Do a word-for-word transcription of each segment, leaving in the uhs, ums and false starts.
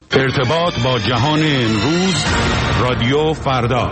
ارتباط با جهان امروز، رادیو فردا.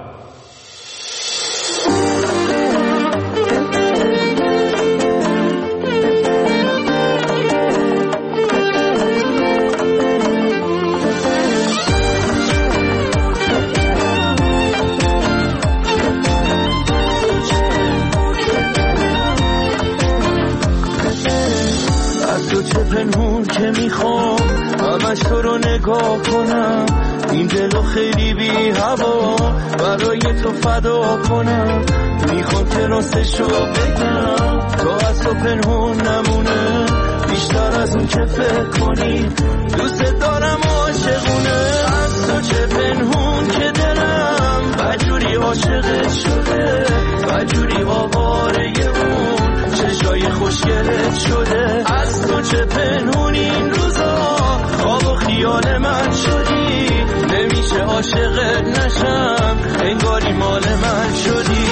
پنهون که میخوام همش تو رو نگاه کنم، این دلو خیلی بی هوا برای تو فدا کنم، میخوام که راستشو بگم تو از تو پنهون نمونه، بیشتر از اون که فکر کنی دوست دارم عاشقونه. از تو چه پنهون که دلم بجوری عاشقت شده، بجوری آواره اون چشای خوشگلت شده. از تو چه پنهون این روزا خواب و خیال من شدی، نمیشه عاشقت نشم انگاری مال من شدی.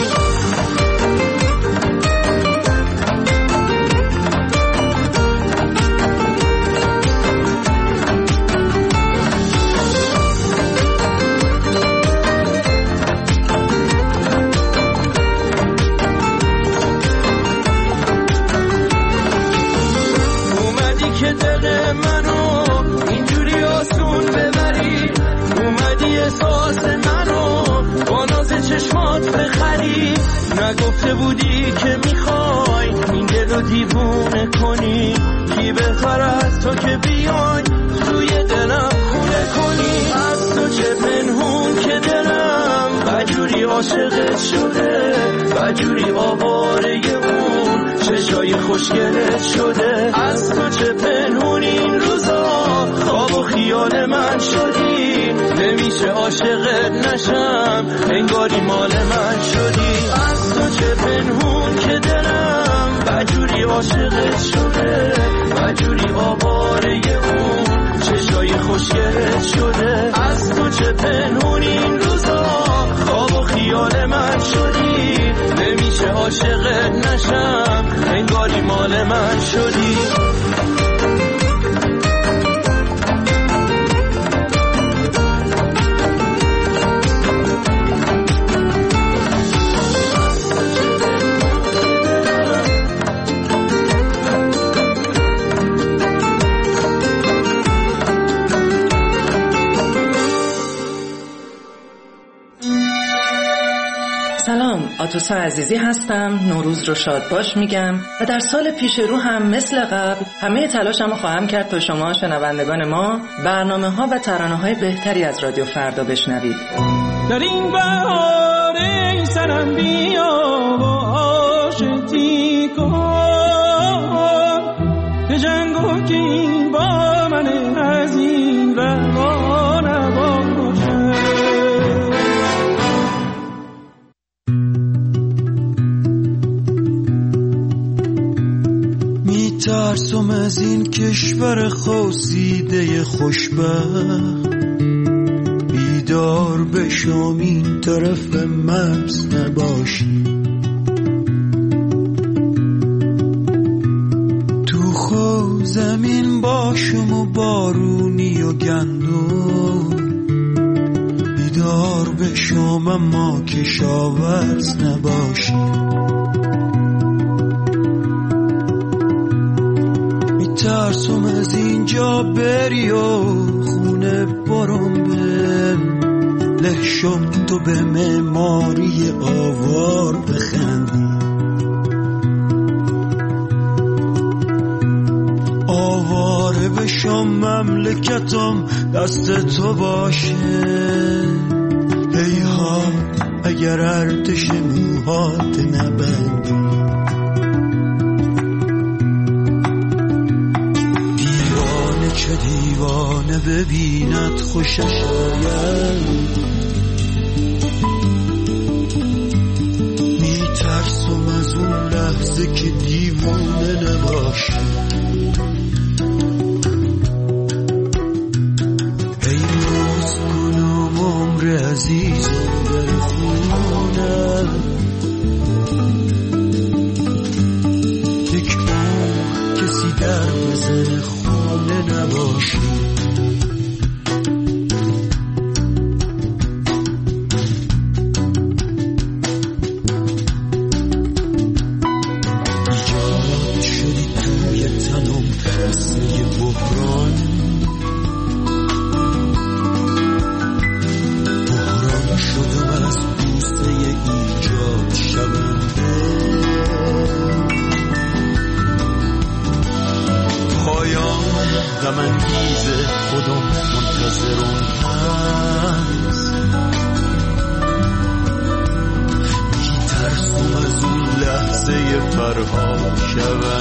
نگفته بودی که میخوای این دلو دیوونه کنی، کی بهتر از تو که بیای توی دلم خونه کنی. از تو چه پنهون که دلم بجوری عاشقت شده، بجوری آواره اون چشای خوشگلت شده. از تو چه پنهون این روزا خواب و خیال من شدی، نمیشه عاشقت نشم انگاری مال من شدی. از تو چه پنهون که دلم بجوری عاشقت شده، بجوری آواره اون چشای خوشگلت شده. از تو چه پنهون این روزا خواب و خیال من شدی، نمیشه عاشقت نشم انگاری مال من شدی. آتوسا عزیزی هستم، نوروز رو شاد باش میگم و در سال پیش رو هم مثل قبل همه تلاشمو خواهم کرد تا شما شنوندگان ما برنامه ها و ترانه های بهتری از رادیو فردا بشنوید. در این بهاره سرم بیا و آشتی کن، به جنگو که این با من از این روا نباشه. ترسم از این کشور خواسیده خوشبخت، بیدار بشم این طرف مرز نباشی. تو خو زمین باشم و بارونی و گندم، بیدار بشم اما کشاورز نباشی. ترسم از اینجا بری و خونه برم بل لحشم تو به معماری آوار بخندی. آواره بشم مملکتم دست تو باشه، هیها اگر ارتش موهات نبندی. چه دیوانه ببیند خوشش آید، میترسم از اون لحظه که دیوانه نباشی. ای روز کنم عمر عزیزم در خونه، یک بار کسی در بزن خونه نباشی. انگیزه خودم منتظرم هست. میترسم از اون لحظه فرها شون.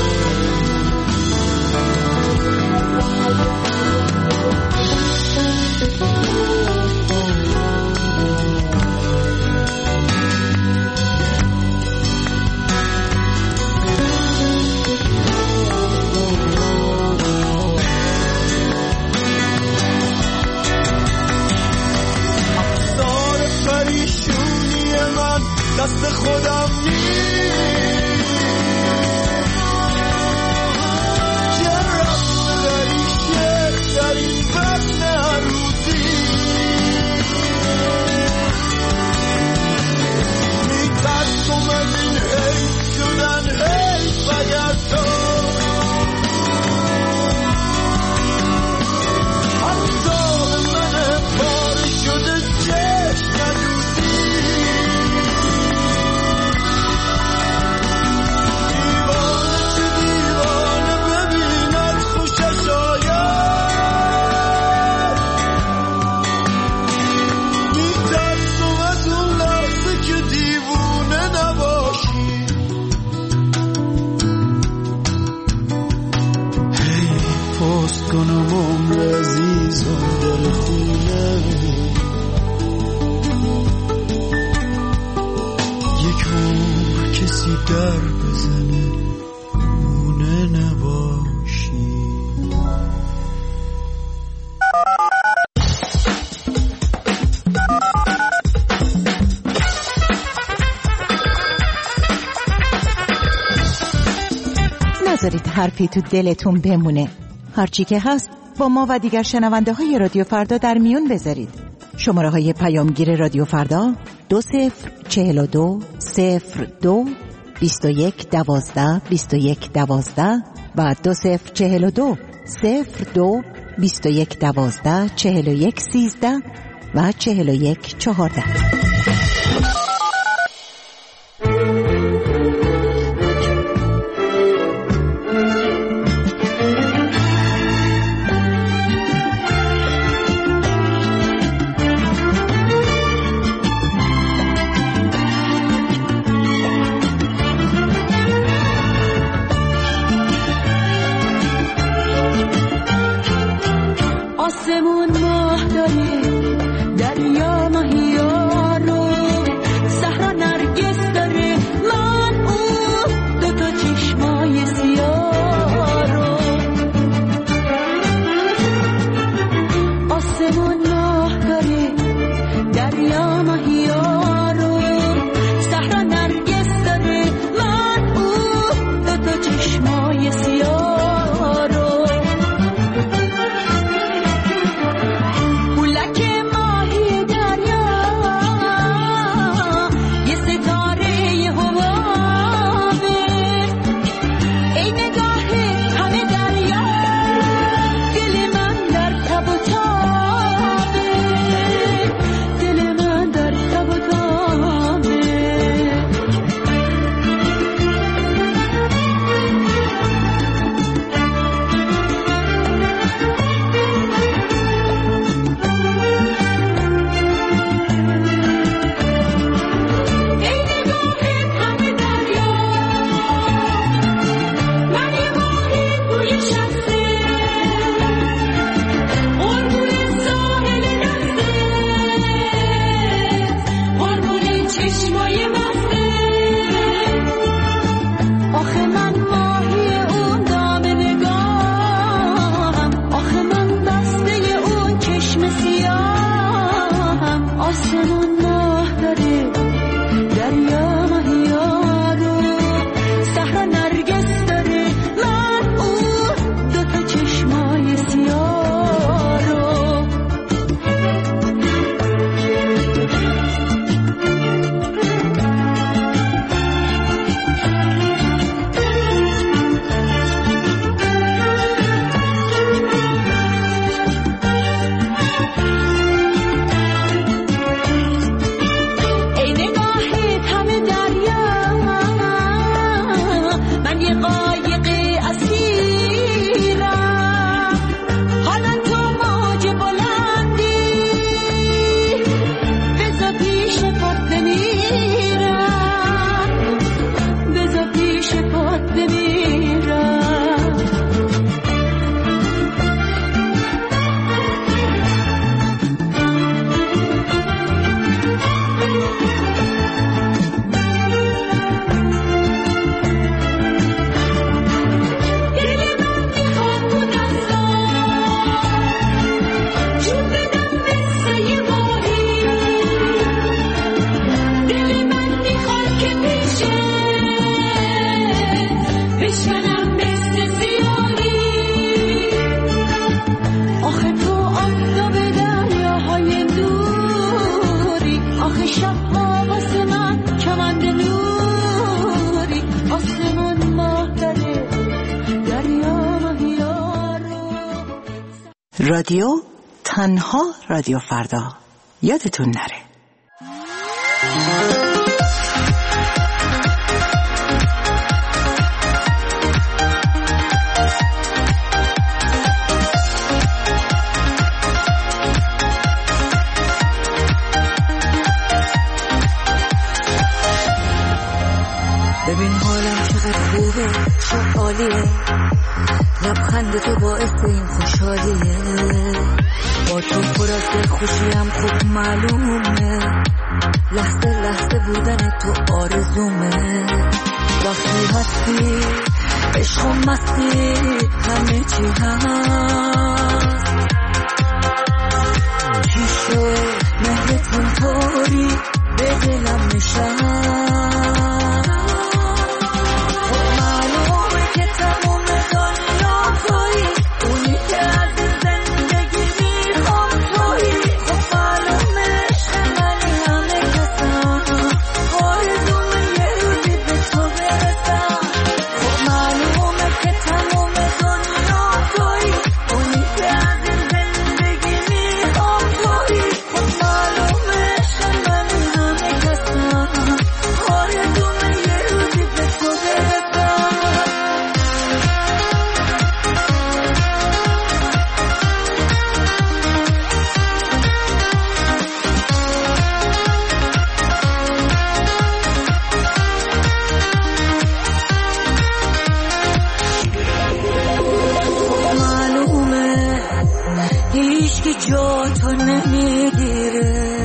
دست خودم نیست جرم دریشه در این بدن روزی میترسم از این حیف شدن حیف اگر تو حتی من پاره شده چشم ندوزی. کنم عمر عزیزم در خونه یک عمر کسی در بزنه خونه نباشی. نذارید حرفی تو دلتون بمونه. هرچی که هست با ما و دیگر شنونده های رادیو فردا در میون بذارید. شماره های پیامگیر رادیو فردا دو صفر چهل و دو صفر دو بیست و یک دوازده بیست و یک دوازده و دو صفر چهل و دو صفر دو بیست و یک دوازده چهل و یک سیزده و چهل و یک چهارده. ماهی رادیو تنها رادیو فردا، یادتون نره. ببین حالم چقدر خوبه، چه عالیه، لبخند تو باعث این خوشحالیه، با تو پر از دلخوشیم خوب معلومه، لحظه لحظه بودن تو آرزومه، وقتی هستی عشق و مستی همه چی هست، چی شد مهرتون طوری به دلم نشست، جا تو نمیگیره،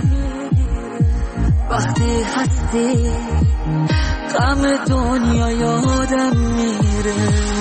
وقتی هستی غم دنیا یادم میره،